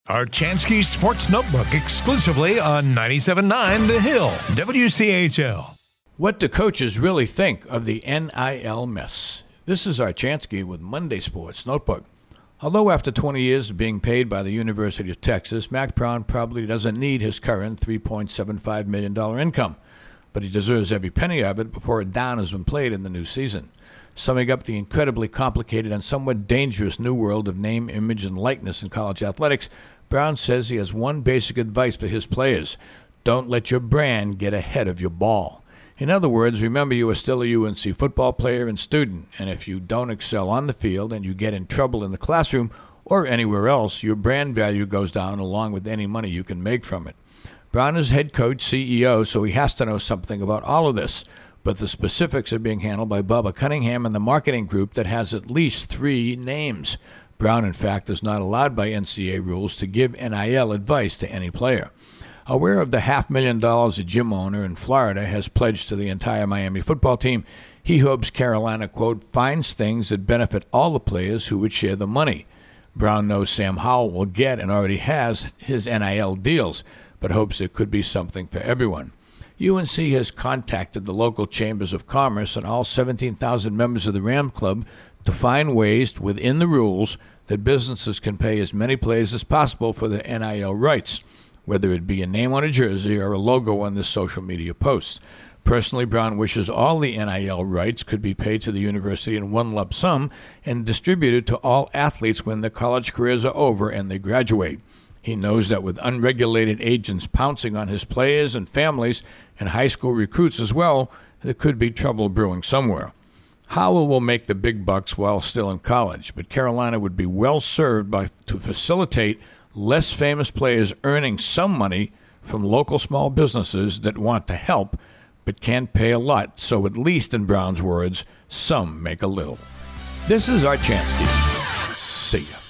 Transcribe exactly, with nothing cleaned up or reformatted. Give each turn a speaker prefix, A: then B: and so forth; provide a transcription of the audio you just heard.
A: Archansky Sports Notebook exclusively on ninety-seven point nine The Hill, W C H L.
B: What do coaches really think of the N I L mess? This is Archansky with Monday Sports Notebook. Although after twenty years of being paid by the University of Texas, Mack Brown probably doesn't need his current three point seven five million dollars income, but he deserves every penny of it before a down has been played in the new season. Summing up the incredibly complicated and somewhat dangerous new world of name, image, and likeness in college athletics, Brown says he has one basic advice for his players: don't let your brand get ahead of your ball. In other words, remember you are still a U N C football player and student, and if you don't excel on the field and you get in trouble in the classroom or anywhere else, your brand value goes down along with any money you can make from it. Brown is head coach, C E O, so he has to know something about all of this, but the specifics are being handled by Bubba Cunningham and the marketing group that has at least three names. Brown, in fact, is not allowed by N C double A rules to give N I L advice to any player. Aware of the half million dollars a gym owner in Florida has pledged to the entire Miami football team, he hopes Carolina, quote, finds things that benefit all the players who would share the money. Brown knows Sam Howell will get and already has his N I L deals, but hopes it could be something for everyone. U N C has contacted the local chambers of commerce and all seventeen thousand members of the Ram Club to find ways within the rules that businesses can pay as many players as possible for their N I L rights, whether it be a name on a jersey or a logo on the social media posts. Personally, Brown wishes all the N I L rights could be paid to the university in one lump sum and distributed to all athletes when their college careers are over and they graduate. He knows that with unregulated agents pouncing on his players and families and high school recruits as well, there could be trouble brewing somewhere. Howell will make the big bucks while still in college, but Carolina would be well served by to facilitate less famous players earning some money from local small businesses that want to help but can't pay a lot, so at least in Brown's words, some make a little. This is Archansky. See ya.